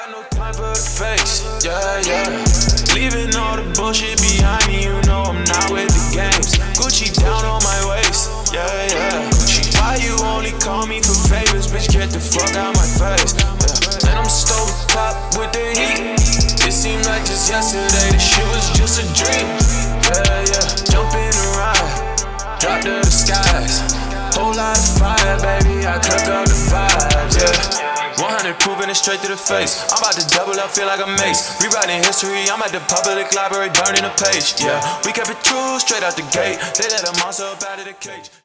got no time for the fakes, yeah, yeah. Leaving all the bullshit behind me, you know I'm not with the games. Gucci down on my waist, yeah, yeah. Gucci, why you only call me for favors? Bitch, get the fuck out my face, yeah. And I'm stove top with the heat. It seemed like just yesterday, this shit was just a dream, yeah, yeah. Jump in the ride, drop to the skies. Whole lot of fire, baby, I cook up the vibes, yeah. 100 proving it straight to the face. I'm about to double up, feel like a mace. Rewriting history, I'm at the public library, burning a page, yeah. We kept it true, straight out the gate. They let a monster up out of the cage.